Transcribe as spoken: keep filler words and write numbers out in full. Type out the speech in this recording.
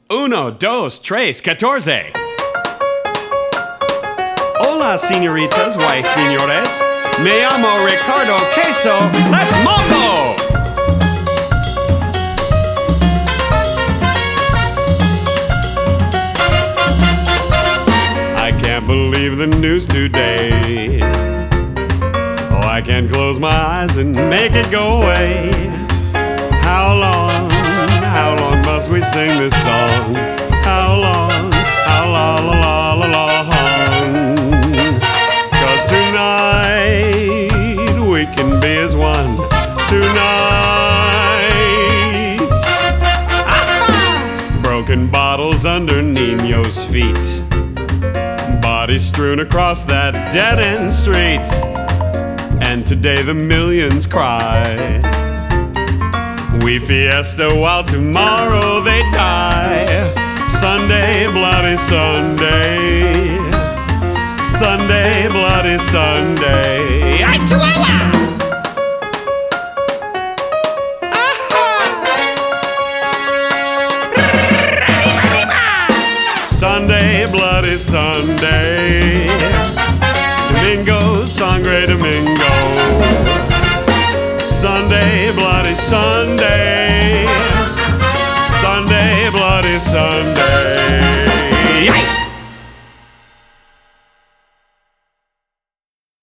Uno, dos, tres, catorce. Hola, señoritas, why, señores? Me llamo Ricardo Queso. Let's mambo! I can't believe the news today. Oh, I can't close my eyes and make it go away. How long, how long must we sing this song? How long, how long, la, la, la, long? 'Cause tonight we can be as one. Tonight, ah! Broken bottles under Nino's feet, bodies strewn across that dead-end street. And today the millions cry. We fiesta while tomorrow they die. Sunday, bloody Sunday. Sunday, bloody Sunday. Ay, Chihuahua! Sunday, bloody Sunday. Domingo, sangre Domingo. Sunday, bloody Sunday.